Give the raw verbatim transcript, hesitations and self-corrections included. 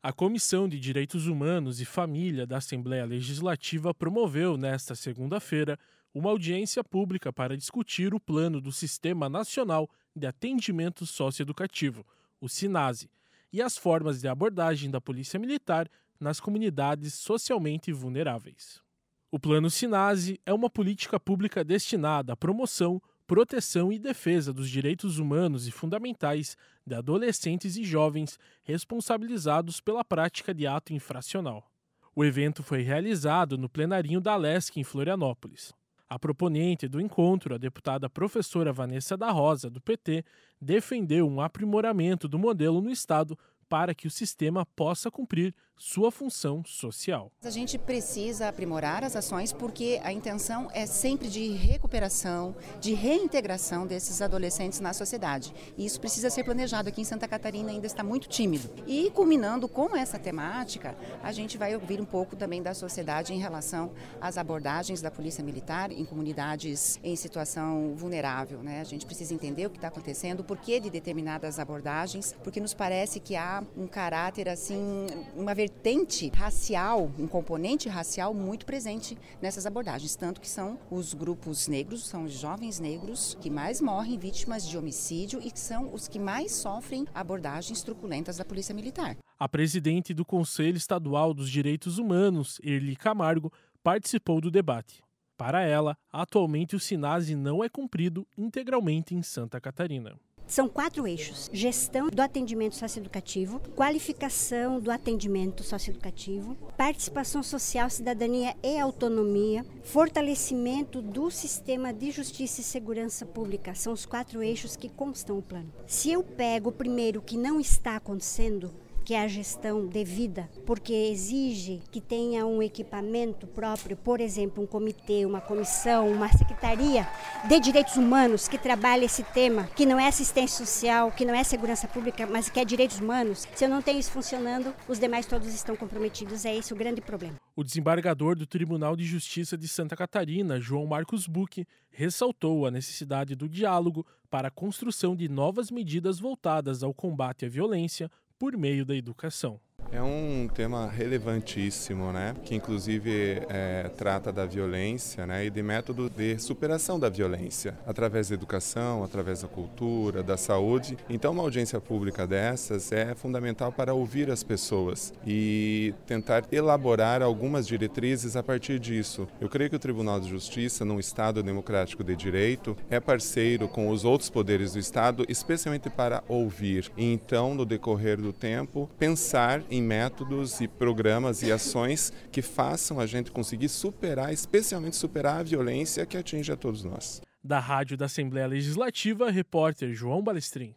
A Comissão de Direitos Humanos e Família da Assembleia Legislativa promoveu, nesta segunda-feira, uma audiência pública para discutir o plano do Sistema Nacional de Atendimento Socioeducativo, o SINASE, e as formas de abordagem da Polícia Militar nas comunidades socialmente vulneráveis. O Plano SINASE é uma política pública destinada à promoção, proteção e defesa dos direitos humanos e fundamentais de adolescentes e jovens responsabilizados pela prática de ato infracional. O evento foi realizado no plenarinho da Alesc, em Florianópolis. A proponente do encontro, a deputada professora Vanessa da Rosa, do P T, defendeu um aprimoramento do modelo no Estado para que o sistema possa cumprir sua função social. A gente precisa aprimorar as ações porque a intenção é sempre de recuperação, de reintegração desses adolescentes na sociedade. E isso precisa ser planejado. Aqui em Santa Catarina ainda está muito tímido. E culminando com essa temática, a gente vai ouvir um pouco também da sociedade em relação às abordagens da Polícia Militar em comunidades em situação vulnerável, né? A gente precisa entender o que está acontecendo, o porquê de determinadas abordagens, porque nos parece que há um caráter, assim, uma vertente racial, um componente racial muito presente nessas abordagens, tanto que são os grupos negros, são os jovens negros que mais morrem vítimas de homicídio e que são os que mais sofrem abordagens truculentas da Polícia Militar. A presidente do Conselho Estadual dos Direitos Humanos, Erli Camargo, participou do debate. Para ela, atualmente o SINASE não é cumprido integralmente em Santa Catarina. São quatro eixos: gestão do atendimento socioeducativo, qualificação do atendimento socioeducativo, participação social, cidadania e autonomia, fortalecimento do sistema de justiça e segurança pública. São os quatro eixos que constam o plano. Se eu pego o primeiro, que não está acontecendo, que é a gestão devida, porque exige que tenha um equipamento próprio, por exemplo, um comitê, uma comissão, uma secretaria de direitos humanos que trabalha esse tema, que não é assistência social, que não é segurança pública, mas que é direitos humanos. Se eu não tenho isso funcionando, os demais todos estão comprometidos. É esse o grande problema. O desembargador do Tribunal de Justiça de Santa Catarina, João Marcos Buch, ressaltou a necessidade do diálogo para a construção de novas medidas voltadas ao combate à violência por meio da educação. É um tema relevantíssimo, né? Que inclusive é, trata da violência, né? E de método de superação da violência, através da educação, através da cultura, da saúde. Então uma audiência pública dessas é fundamental para ouvir as pessoas e tentar elaborar algumas diretrizes a partir disso. Eu creio que o Tribunal de Justiça, num Estado democrático de direito, é parceiro com os outros poderes do Estado, especialmente para ouvir. E então, no decorrer do tempo, pensar em métodos e programas e ações que façam a gente conseguir superar, especialmente superar a violência que atinge a todos nós. Da Rádio da Assembleia Legislativa, repórter João Balestrin.